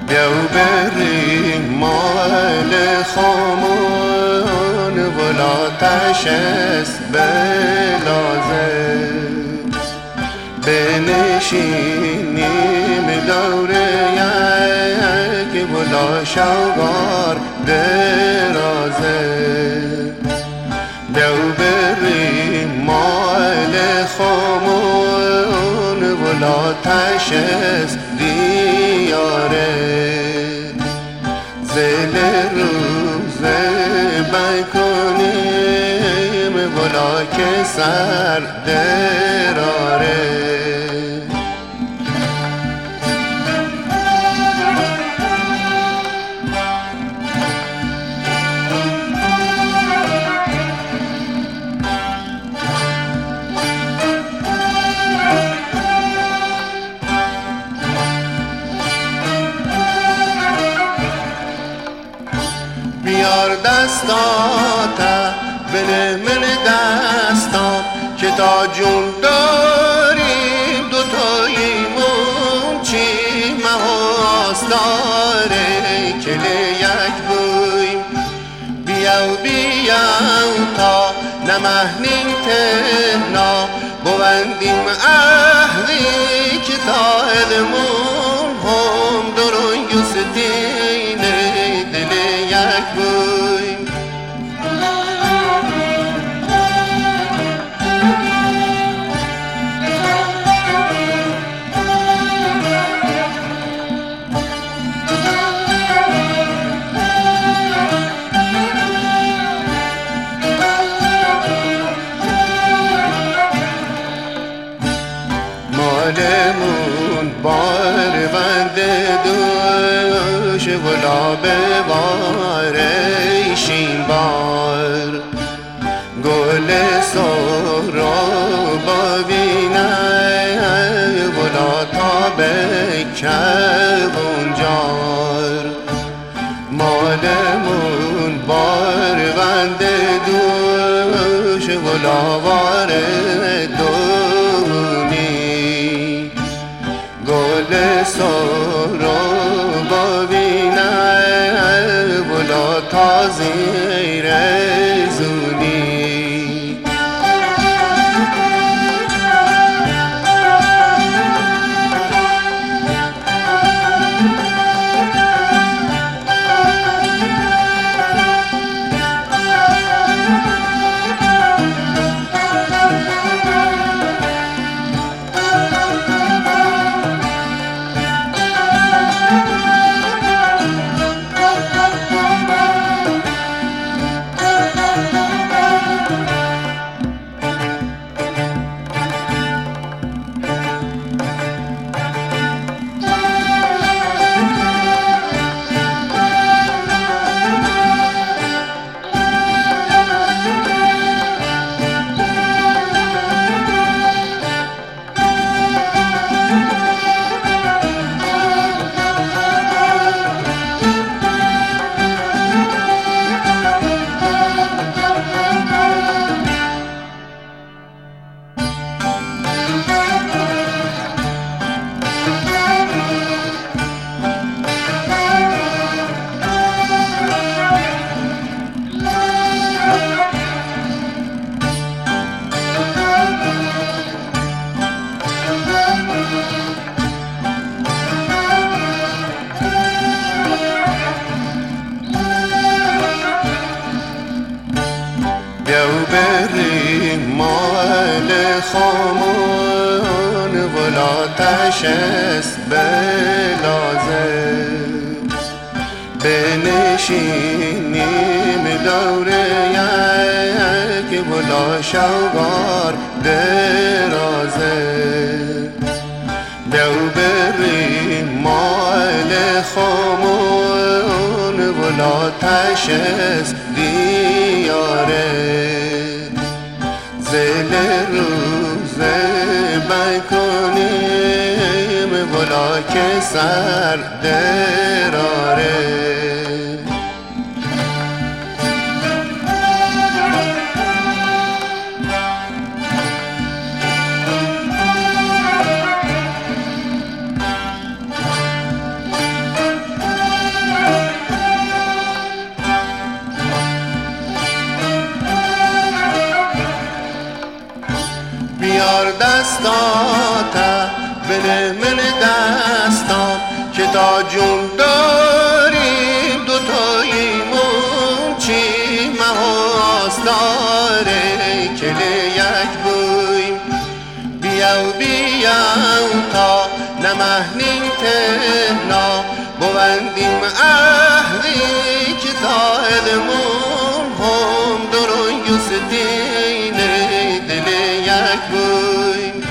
بیا و بریم مال خامان ولاتش است بلازه بنشینیم دوره یک ولا شوگار درازه بیا و بریم مال خامان ولاتش است دیاره زل روز بکنیم ولا که سر دراره بیار دستاتا بنه من دستام که تا جون داریم دوتاییمون چی محاس داره کلی یک بویم بیا و تا نمهنیم تهنا بوندیم اهلی که تا علمون هم درون یوستینه دل یک بویم مالمون بار بند دوش ولا ببارشیم بار گل سهراب بینه ولا تا بکبون جار مالمون بار بند دوش ولا واردونی گل سهراب بینه ولا تا زیر زونی بیا و بریم مال خامان ولاتش است بلازه بنشینیم دوره یک ولا شوگار درازه بیا و بریم مال خامان ولاتش است دیاره زل روز بکنیم ولا که سر دراره دستاته بده من دستام که تا جون داریم دوتاییمون چی محاس داره کلی یک بویم بیاو تا نمهنیم تهنا بوندیم اهلی که تا علمون هم درون یوسدین دل یک بویم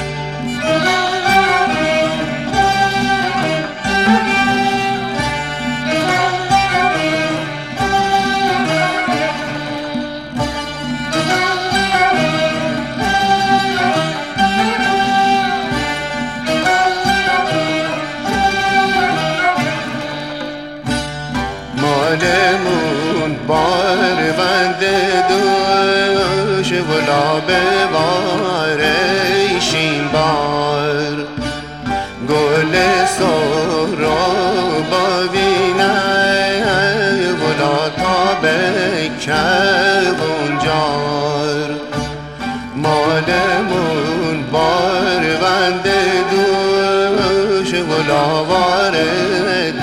مالمون بار بند دوش ولا ببارشیم بار گل سهراب بینه ولا تا بکبون جار مالمون بار بند دوش ولا وارد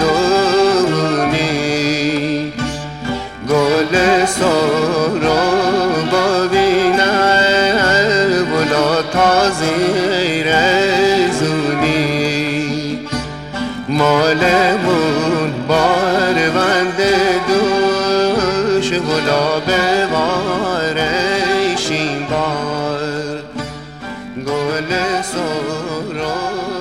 گل سهراب بینه ولا تا زیر زونی مالمون بار بند دوش ولا ببارشیم بار گل سهراب